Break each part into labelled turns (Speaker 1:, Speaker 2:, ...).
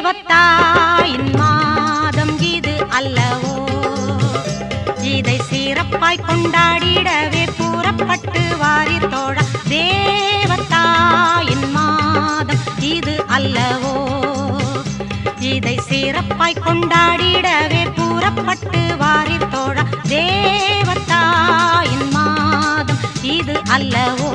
Speaker 1: தேவத்தாயின் மாதம் இது அல்லவோ, இதை சிறப்பாய் கொண்டாடிடவே கூறப்பட்டு வாரி தோழா. தேவத்தாயின் மாதம் இது அல்லவோ, இதை சிறப்பாய் கொண்டாடிடவே கூறப்பட்டு வாரி தோழா. தேவத்தாயின் மாதம் இது அல்லவோ.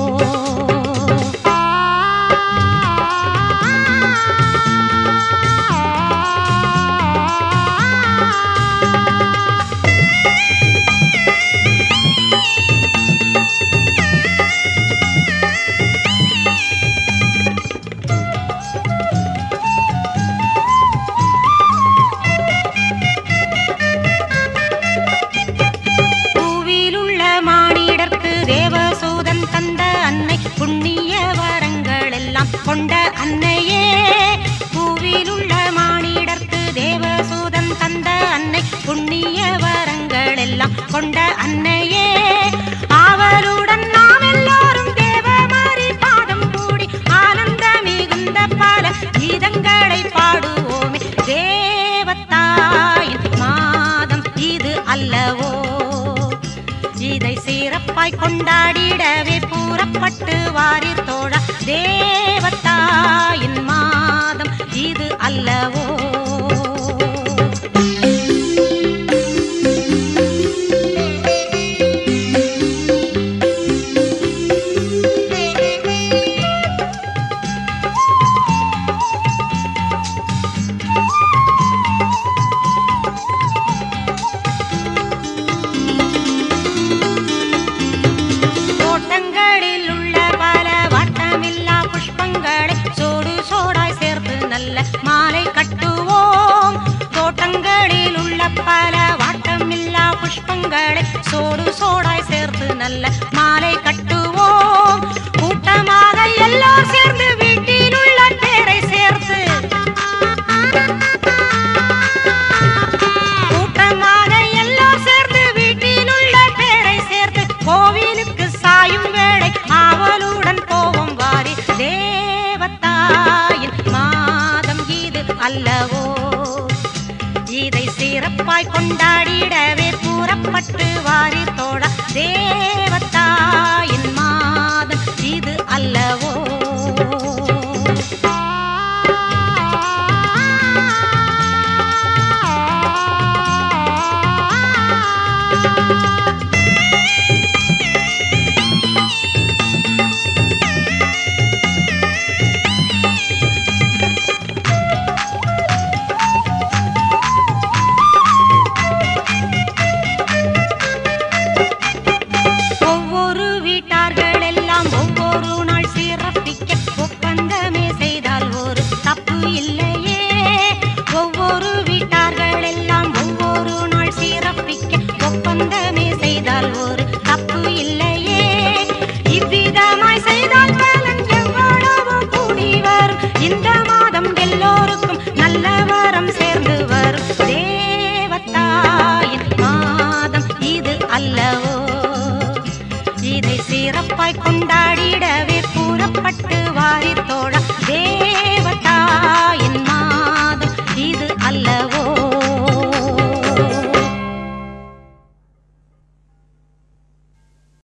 Speaker 1: தேவசூதன் தந்த அன்னை புண்ணிய வரங்கள் எல்லாம் கொண்ட அன்னையே, பூவில் உள்ள மானிடர்க்கு தேவசூதன் தந்த அன்னை புண்ணிய வரங்கள் எல்லாம் கொண்ட அன்னையே. ஆவலுடன் நாம் எல்லோரும் தேவமாரி பாதம் கூடி ஆனந்த மிகுந்த பல கீதங்களை பாடுவோமே. தேவத்தாயின் மாதம் இது அல்லவோ, இதை சிறப்பாய் கொண்டாடிடவே கூறப்பட்டு வாரி தோழா. தேவத்தாயின் மாதம் இது அல்லவோ. மாலை கட்டுவோம், தோட்டங்களில் உள்ள பல வாட்டமில்லா புஷ்பங்களை சோடு சோடாய் சேர்த்து நல்ல மாலை கட்டுவோம். கூட்டமாக எல்லோரும் சேர்ந்து வீட்டில் உள்ள தேரை சேர்த்து, கூட்டமாக எல்லோரும் சேர்ந்து வீட்டில் உள்ள தேரை சேர்த்து கோவிலுக்கு சாயும் வேளை ஆவலுடன் போவோம் வாரி. தேவத்தாயின் மாதம் இது அல்லவோ, இதை சிறப்பாய் கொண்டாடிடவே கூறப்பட்டு வாரி தோழா.